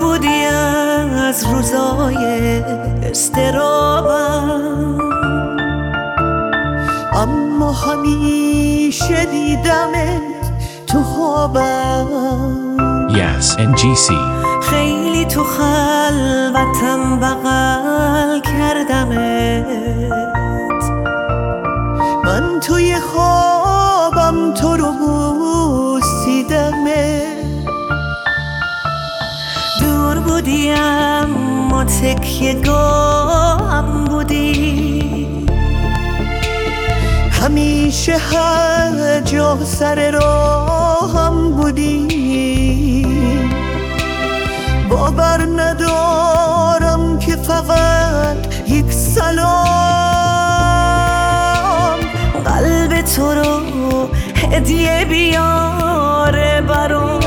بودی از روزای استرابم، اما همیشه دیدمت تو خوابم. Yes, NGC. خیلی تو خلوتم بغل کردمت، من توی خوابم تو رو بوسیدمت. دور بودی اما تکیه‌گاهم بودی، همیشه هر جا سر راهم بودی. باور ندارم که فقط یک سلام قلب تو رو هدیه بیاره برام.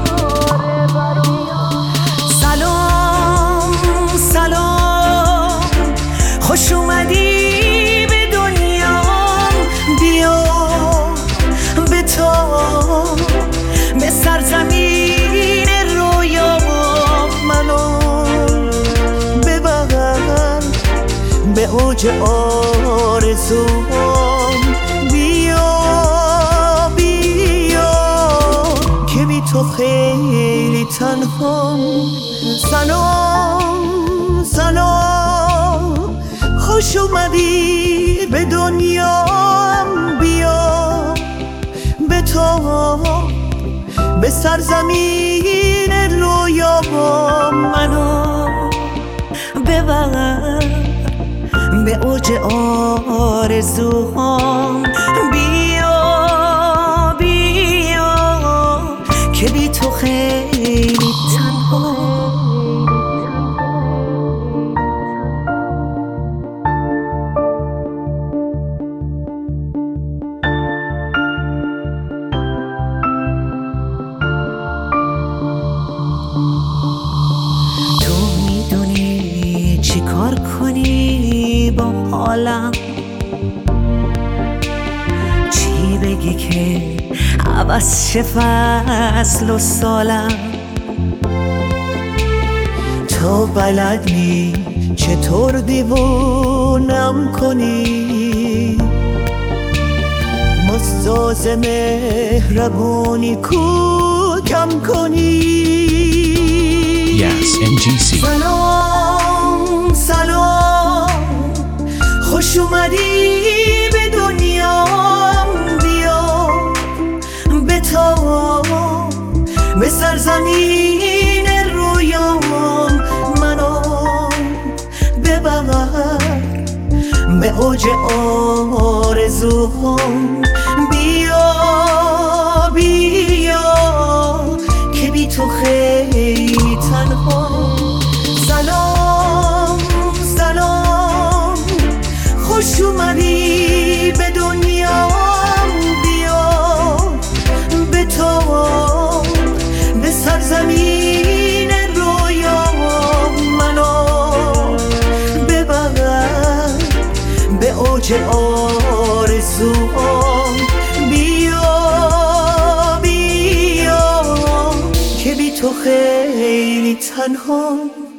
سلام سلام، خوش اومدی به دنیام، بیا به تو به سرزمین رویام، منو ببر به اوج آرزوام. بیا بیا که بی تو خیلی تنهام. سلام سلام، خوش اومدی به دنیام، بیا به تو به سرزمین رویام، منو ببر به اوج آرزوهام. بیا بیا که بی تو خیلی تنهام. تو میدونی چی کار کنی با حالم، چی بگی که عوض شه فصل و سالم. تو بلدی چطور دیوونم کنی، مستاز مهربونی کو کم کنی. Yes, NGC. سلام سلام، خوش اومدی به دنیام، بیا به تو به سرزمین رویام، منو ببر به اوج آرزوهام. بیا بیا که بی تو خیلی تنهام. سلام سلام، خوش اومدی به دنیام، بیا به تو به سرزمین رویام، منو ببر به اوج آرزوهام. بیا بیا که بی تو خیلی تنهام.